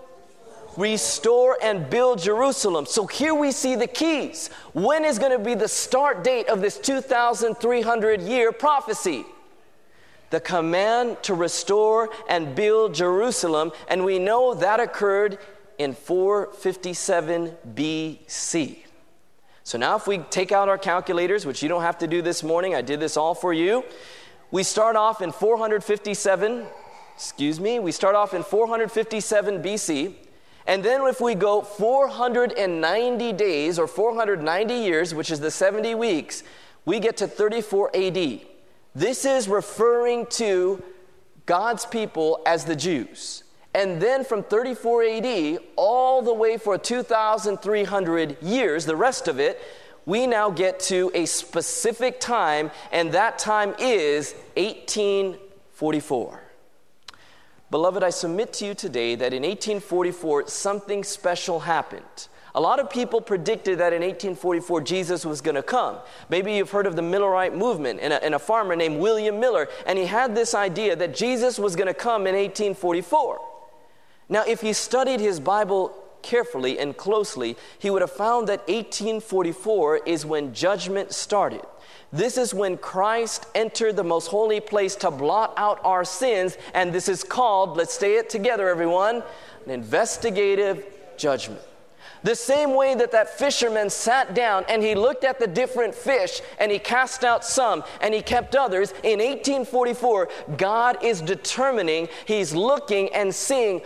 restore and build Jerusalem. So here we see the keys. When is going to be the start date of this two thousand three hundred year prophecy? The command to restore and build Jerusalem, and we know that occurred in four fifty-seven B C. So now if we take out our calculators, which you don't have to do this morning, I did this all for you. We start off in four fifty-seven, excuse me, we start off in four fifty-seven B C, and then if we go four hundred ninety days or four hundred ninety years, which is the seventy weeks, we get to thirty-four A D. This is referring to God's people as the Jews. And then from thirty-four A D all the way for two thousand three hundred years, the rest of it, we now get to a specific time, and that time is eighteen forty-four. Beloved, I submit to you today that in eighteen forty-four, something special happened. A lot of people predicted that in eighteen forty-four, Jesus was going to come. Maybe you've heard of the Millerite movement and a, and a farmer named William Miller, and he had this idea that Jesus was going to come in eighteen forty-four. Now, if he studied his Bible carefully and closely, he would have found that eighteen forty-four is when judgment started. This is when Christ entered the most holy place to blot out our sins, and this is called, let's say it together, everyone, an investigative judgment. The same way that that fisherman sat down and he looked at the different fish and he cast out some and he kept others, in eighteen forty-four, God is determining, he's looking and seeing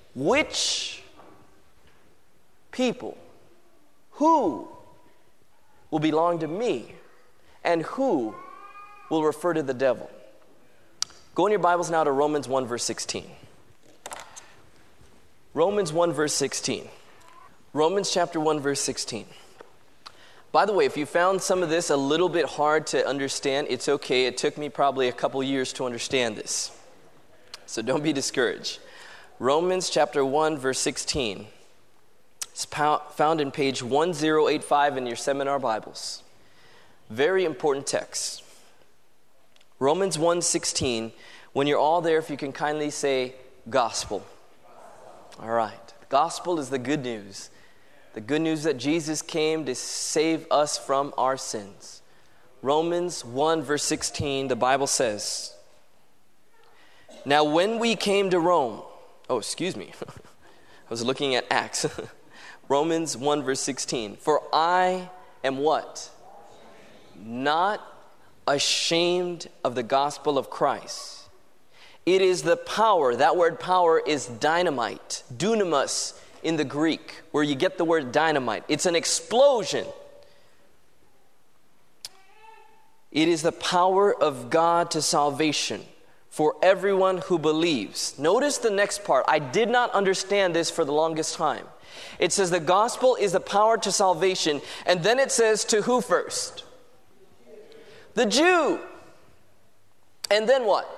which people, who will belong to me and who will refer to the devil. Go in your Bibles now to Romans one, verse sixteen. Romans one, verse sixteen. Romans chapter one, verse sixteen. By the way, if you found some of this a little bit hard to understand, it's okay. It took me probably a couple years to understand this. So don't be discouraged. Romans chapter one, verse sixteen. It's found in page one thousand eighty-five in your seminar Bibles. Very important text. Romans one sixteen. When you're all there, if you can kindly say gospel. All right. Gospel is the good news. The good news that Jesus came to save us from our sins. Romans one, verse sixteen, the Bible says, now when we came to Rome, oh, excuse me, I was looking at Acts. Romans one, verse sixteen, for I am what? Not ashamed of the gospel of Christ. It is the power, that word power is dynamite, dunamis in the Greek, where you get the word dynamite. It's an explosion. It is the power of God to salvation for everyone who believes. Notice the next part. I did not understand this for the longest time. It says the gospel is the power to salvation, and then it says to who first? The Jew. And then what?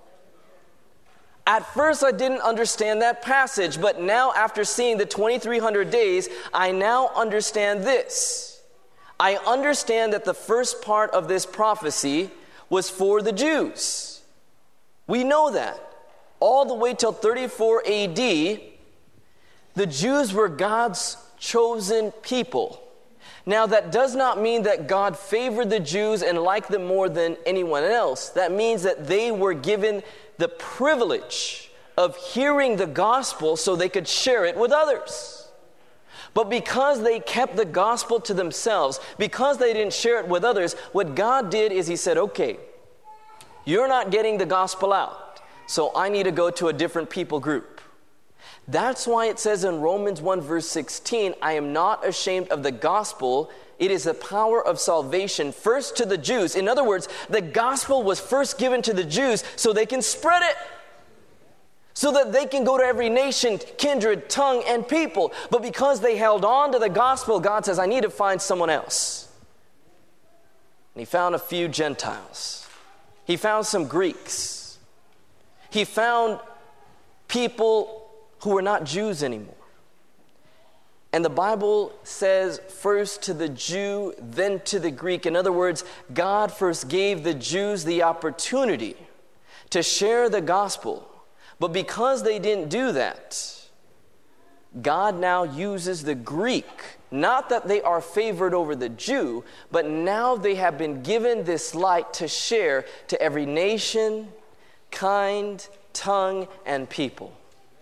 At first, I didn't understand that passage, but now after seeing the twenty-three hundred days, I now understand this. I understand that the first part of this prophecy was for the Jews. We know that. All the way till thirty-four A D, the Jews were God's chosen people. Now, that does not mean that God favored the Jews and liked them more than anyone else. That means that they were given the privilege of hearing the gospel so they could share it with others. But because they kept the gospel to themselves, because they didn't share it with others, what God did is he said, okay, you're not getting the gospel out, so I need to go to a different people group. That's why it says in Romans one, verse sixteen, I am not ashamed of the gospel. It is the power of salvation first to the Jews. In other words, the gospel was first given to the Jews so they can spread it, so that they can go to every nation, kindred, tongue, and people. But because they held on to the gospel, God says, I need to find someone else. And he found a few Gentiles. He found some Greeks. He found people who were not Jews anymore. And the Bible says first to the Jew, then to the Greek. In other words, God first gave the Jews the opportunity to share the gospel. But because they didn't do that, God now uses the Greek. Not that they are favored over the Jew, but now they have been given this light to share to every nation, kind, tongue, and people.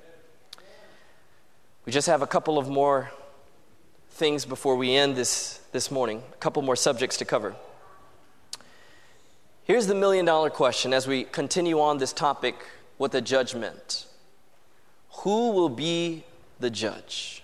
We just have a couple of more things before we end this, this morning. A couple more subjects to cover. Here's the million dollar question as we continue on this topic with the judgment. Who will be the judge?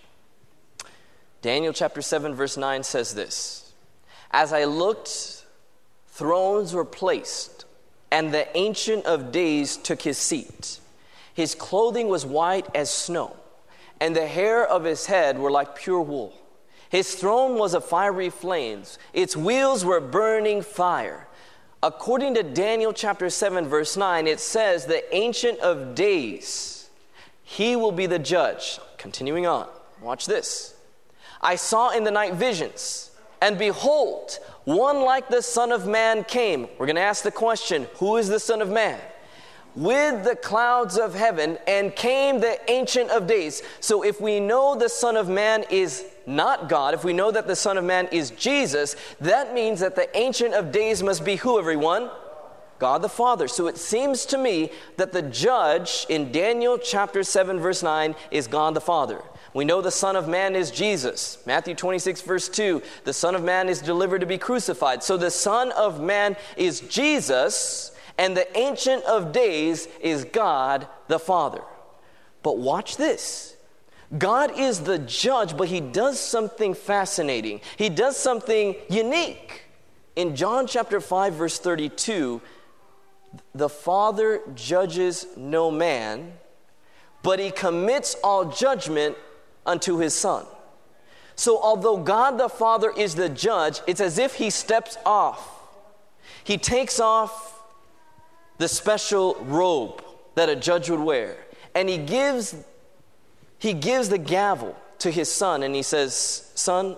Daniel chapter seven verse nine says this. As I looked, thrones were placed, and the Ancient of Days took his seat. His clothing was white as snow, and the hair of his head were like pure wool. His throne was of fiery flames. Its wheels were burning fire. According to Daniel chapter seven verse nine, it says the Ancient of Days, he will be the judge. Continuing on, watch this. I saw in the night visions, and behold, one like the Son of Man came. We're going to ask the question, who is the Son of Man? With the clouds of heaven, and came the Ancient of Days. So if we know the Son of Man is not God, if we know that the Son of Man is Jesus, that means that the Ancient of Days must be who, everyone? God the Father. So it seems to me that the judge in Daniel chapter seven verse nine is God the Father. We know the Son of Man is Jesus. Matthew twenty-six verse two, the Son of Man is delivered to be crucified. So the Son of Man is Jesus, and the Ancient of Days is God the Father. But watch this. God is the judge, but he does something fascinating. He does something unique. In John chapter five verse thirty-two, the Father judges no man, but he commits all judgment unto his Son. So although God the Father is the judge, it's as if he steps off. He takes off the special robe that a judge would wear, and he gives he gives the gavel to his Son, and he says, Son,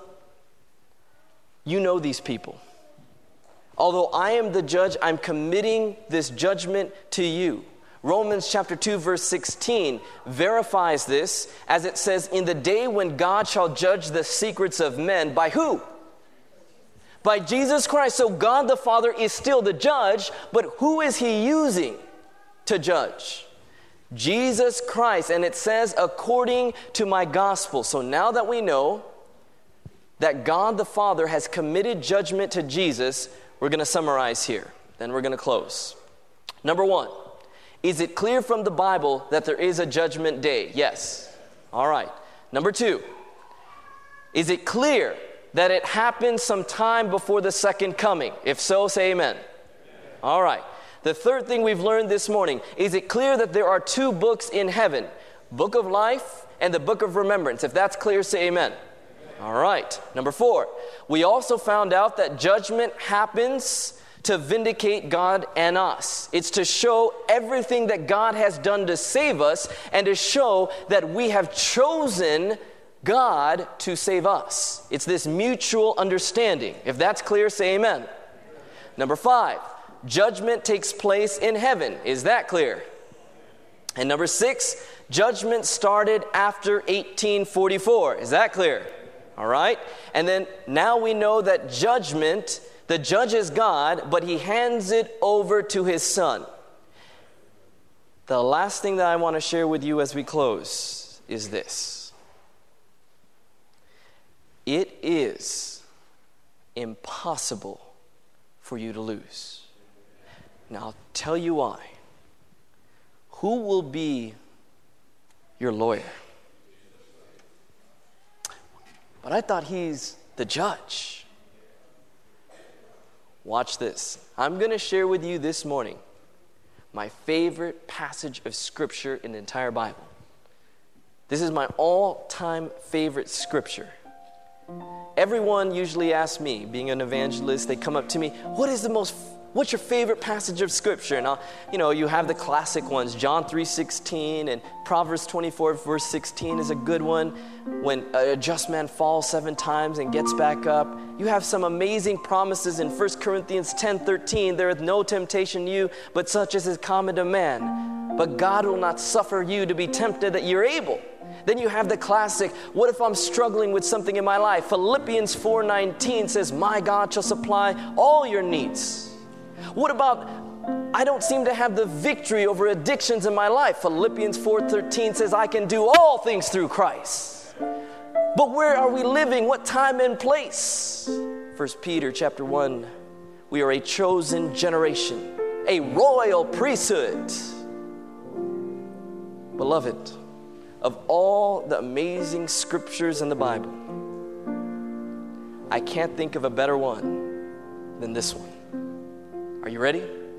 you know these people. Although I am the judge, I'm committing this judgment to you. Romans chapter two verse sixteen verifies this as it says, in the day when God shall judge the secrets of men, by who? By Jesus Christ. So God the Father is still the judge, but who is he using to judge? Jesus Christ. And it says, according to my gospel. So now that we know that God the Father has committed judgment to Jesus, we're going to summarize here. Then we're going to close. Number one, is it clear from the Bible that there is a judgment day? Yes. All right. Number two, is it clear that it happens sometime before the second coming? If so, say amen. Amen. All right. The third thing we've learned this morning, is it clear that there are two books in heaven, Book of Life and the Book of Remembrance? If that's clear, say amen. Amen. All right. Number four, we also found out that judgment happens to vindicate God and us. It's to show everything that God has done to save us and to show that we have chosen God to save us. It's this mutual understanding. If that's clear, say amen. Amen. Number five, judgment takes place in heaven. Is that clear? And number six, judgment started after eighteen forty-four. Is that clear? All right. And then now we know that judgment, the judge is God, but he hands it over to his Son. The last thing that I want to share with you as we close is this. It is impossible for you to lose. Now, I'll tell you why. Who will be your lawyer? But I thought he's the judge. Watch this. I'm going to share with you this morning my favorite passage of Scripture in the entire Bible. This is my all-time favorite Scripture. everyone usually asks me, being an evangelist, they come up to me, what is the most, what's your favorite passage of Scripture? And I'll, you know, you have the classic ones, John three sixteen and Proverbs twenty-four verse sixteen is a good one. When a just man falls seven times and gets back up. You have some amazing promises in First Corinthians ten thirteen. There is no temptation in you, but such as is common to man. But God will not suffer you to be tempted that you're able. Then you have the classic, what if I'm struggling with something in my life? Philippians four nineteen says, my God shall supply all your needs. What about, I don't seem to have the victory over addictions in my life? Philippians four thirteen says, I can do all things through Christ. But where are we living? What time and place? First Peter chapter one, we are a chosen generation, a royal priesthood. Beloved, of all the amazing scriptures in the Bible, I can't think of a better one than this one. Are you ready?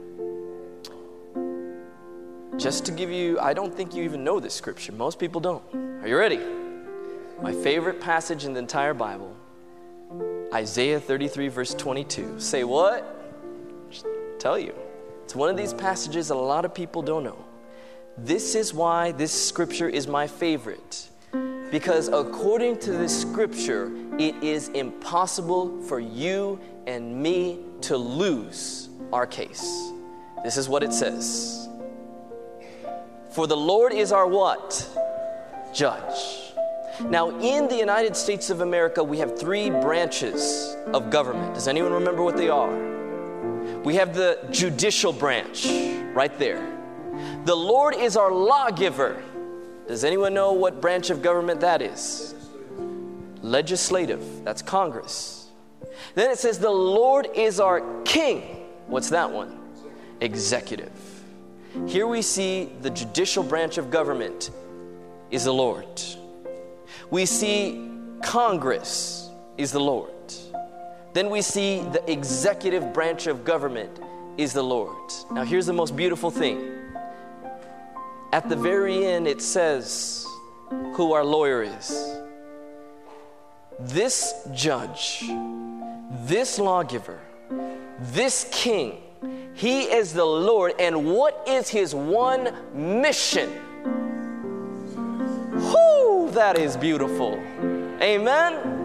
Just to give you, I don't think you even know this scripture. Most people don't. Are you ready? My favorite passage in the entire Bible, Isaiah thirty-three verse twenty-two. Say what? Just tell you. It's one of these passages that a lot of people don't know. This is why this scripture is my favorite. Because according to this scripture, it is impossible for you and me to lose our case. This is what it says. For the Lord is our what? Judge. Now, in the United States of America, we have three branches of government. Does anyone remember what they are? We have the judicial branch, right there. The Lord is our lawgiver. Does anyone know what branch of government that is? Legislative. That's Congress. Then it says the Lord is our king. What's that one? Executive. Here we see the judicial branch of government is the Lord. We see Congress is the Lord. Then we see the executive branch of government is the Lord. Now here's the most beautiful thing. At the very end it says who our lawyer is. This judge, this lawgiver, this king, he is the Lord. And what is his one mission? Whoo, that is beautiful. Amen.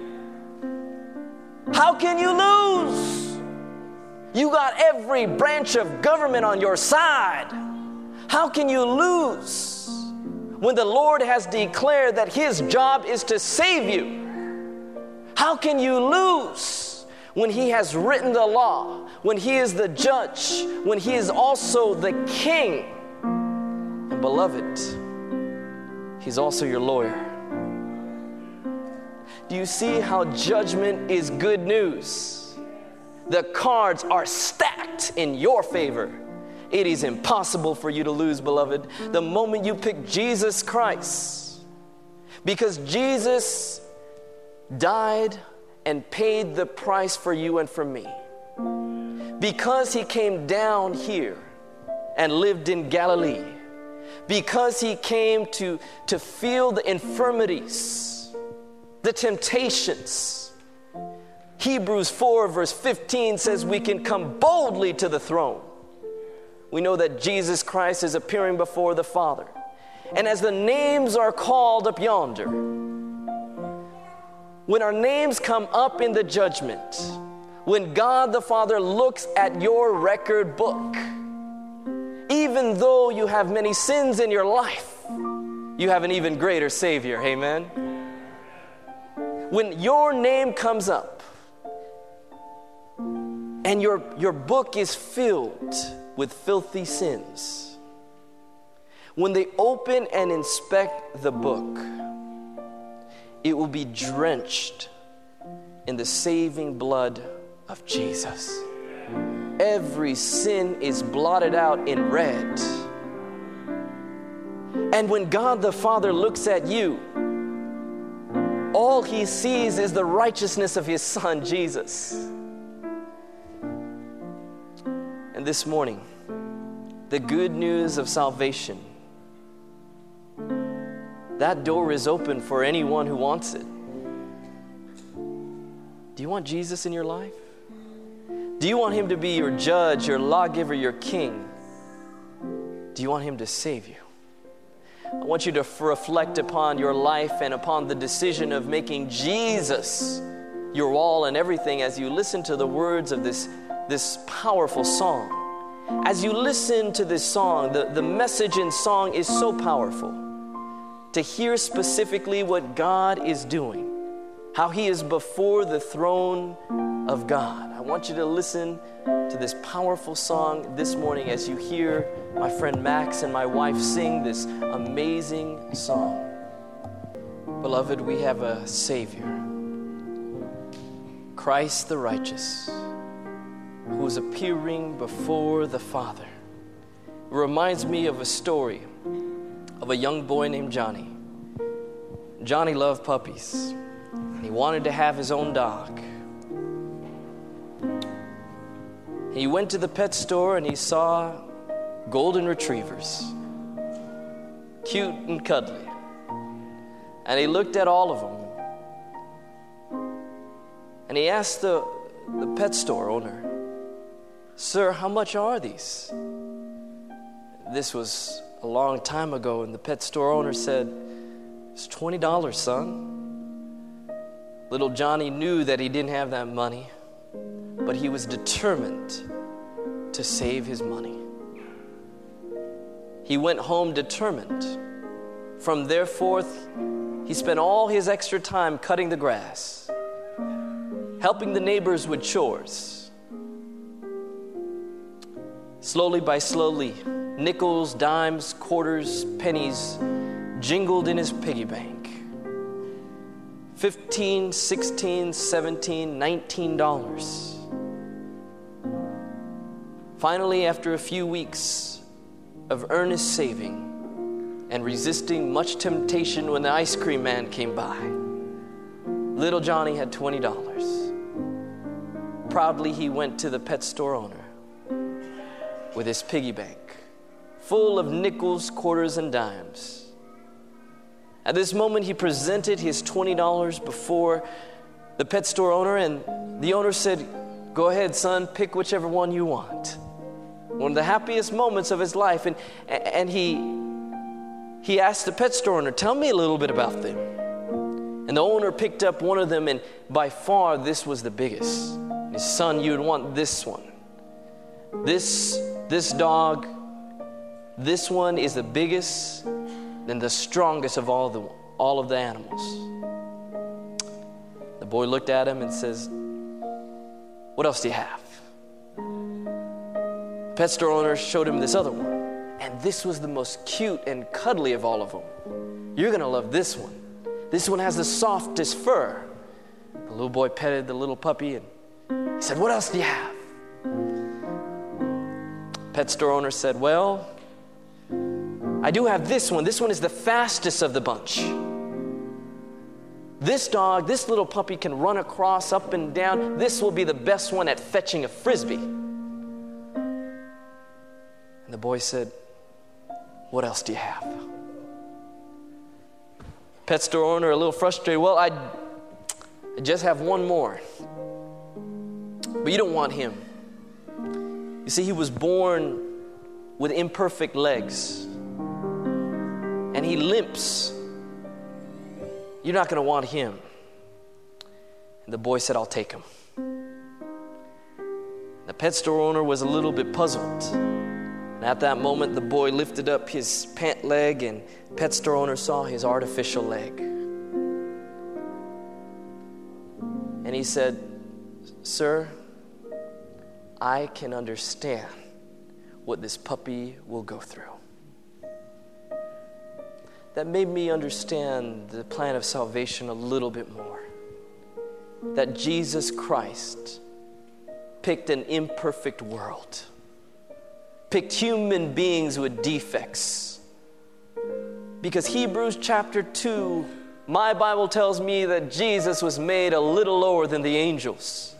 How can you lose? You got every branch of government on your side. How can you lose when the Lord has declared that his job is to save you? How can you lose when he has written the law, when he is the judge, when he is also the king? And beloved, he's also your lawyer. Do you see how judgment is good news? The cards are stacked in your favor. It is impossible for you to lose, beloved, the moment you pick Jesus Christ. Because Jesus died and paid the price for you and for me. Because he came down here and lived in Galilee. Because he came to, to feel the infirmities, the temptations. Hebrews four verse fifteen says we can come boldly to the throne. We know that Jesus Christ is appearing before the Father. And as the names are called up yonder, when our names come up in the judgment, when God the Father looks at your record book, even though you have many sins in your life, you have an even greater Savior. Amen. When your name comes up and your, your book is filled with filthy sins, when they open and inspect the book, it will be drenched in the saving blood of Jesus. Every sin is blotted out in red. And when God the Father looks at you, all he sees is the righteousness of his Son, Jesus. And this morning, the good news of salvation, that door is open for anyone who wants it. Do you want Jesus in your life? Do you want him to be your judge, your lawgiver, your king? Do you want him to save you? I want you to f- reflect upon your life and upon the decision of making Jesus your all and everything as you listen to the words of this, this powerful song. As you listen to this song, the, the message in song is so powerful. To hear specifically what God is doing, how he is before the throne of God. I want you to listen to this powerful song this morning as you hear my friend Max and my wife sing this amazing song. Beloved, we have a Savior, Christ the righteous, who is appearing before the Father. It reminds me of a story of a young boy named Johnny. Johnny loved puppies. He wanted to have his own dog. He went to the pet store and he saw golden retrievers, cute and cuddly. And he looked at all of them. And he asked the, the pet store owner, "Sir, how much are these?" This was a long time ago, and the pet store owner said, "It's twenty dollars, son." Little Johnny knew that he didn't have that money, but he was determined to save his money. He went home determined. From thereforth, he spent all his extra time cutting the grass, helping the neighbors with chores. Slowly by slowly, nickels, dimes, quarters, pennies jingled in his piggy bank. Fifteen, sixteen, seventeen, nineteen dollars. Finally, after a few weeks of earnest saving and resisting much temptation when the ice cream man came by, little Johnny had twenty dollars. Proudly, he went to the pet store owner with his piggy bank full of nickels, quarters, and dimes. At this moment, he presented his twenty dollars before the pet store owner, and the owner said, "Go ahead, son, pick whichever one you want." One of the happiest moments of his life. And, and he, he asked the pet store owner, "Tell me a little bit about them." And the owner picked up one of them, and by far, this was the biggest. His son, you would want this one. This, this dog, this one is the biggest and the strongest of all the all of the animals. The boy looked at him and says, "What else do you have?" Pet store owner showed him this other one, and this was the most cute and cuddly of all of them. "You're gonna love this one. This one has the softest fur." The little boy petted the little puppy and he said, "What else do you have?" Pet store owner said, "Well, I do have this one. This one is the fastest of the bunch. This dog, this little puppy can run across, up and down. This will be the best one at fetching a frisbee." And the boy said, "What else do you have?" Pet store owner, a little frustrated, "Well, I, I just have one more." But you don't want him. You see, he was born with imperfect legs, and he limps. You're not going to want him. And the boy said, "I'll take him." The pet store owner was a little bit puzzled. And at that moment, the boy lifted up his pant leg, and pet store owner saw his artificial leg. And he said, "Sir, I can understand what this puppy will go through." That made me understand the plan of salvation a little bit more. That Jesus Christ picked an imperfect world, picked human beings with defects. Because Hebrews chapter two, my Bible tells me that Jesus was made a little lower than the angels.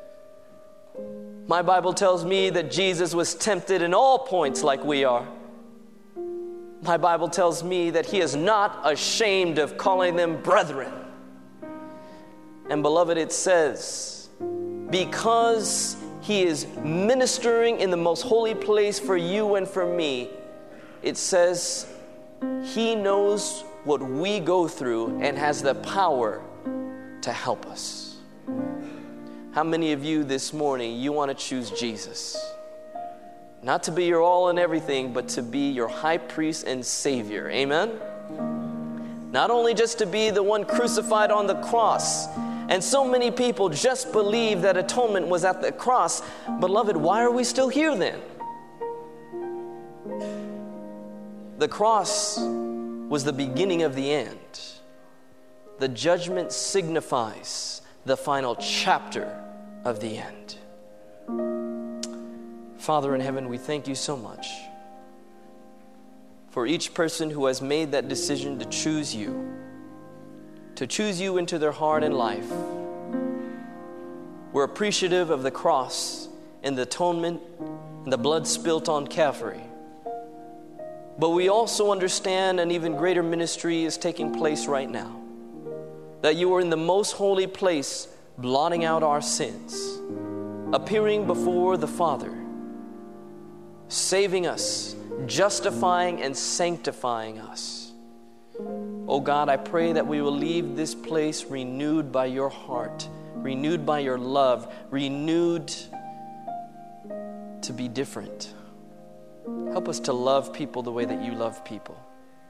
My Bible tells me that Jesus was tempted in all points like we are. My Bible tells me that he is not ashamed of calling them brethren. And beloved, it says, because he is ministering in the most holy place for you and for me, it says he knows what we go through and has the power to help us. How many of you this morning, you want to choose Jesus? Not to be your all and everything, but to be your high priest and savior. Amen? Not only just to be the one crucified on the cross. And so many people just believe that atonement was at the cross. Beloved, why are we still here then? The cross was the beginning of the end. The judgment signifies the final chapter of the end. Father in heaven, we thank you so much for each person who has made that decision to choose you, to choose you into their heart and life. We're appreciative of the cross and the atonement and the blood spilt on Calvary. But we also understand an even greater ministry is taking place right now. That you are in the most holy place, blotting out our sins, appearing before the Father, saving us, justifying and sanctifying us. Oh God, I pray that we will leave this place renewed by your heart, renewed by your love, renewed to be different. Help us to love people the way that you love people.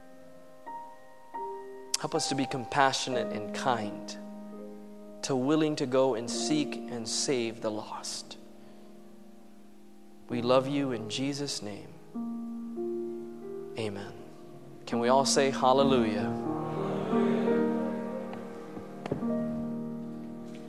Help us to be compassionate and kind, to willing to go and seek and save the lost. We love you in Jesus' name. Amen. Can we all say hallelujah?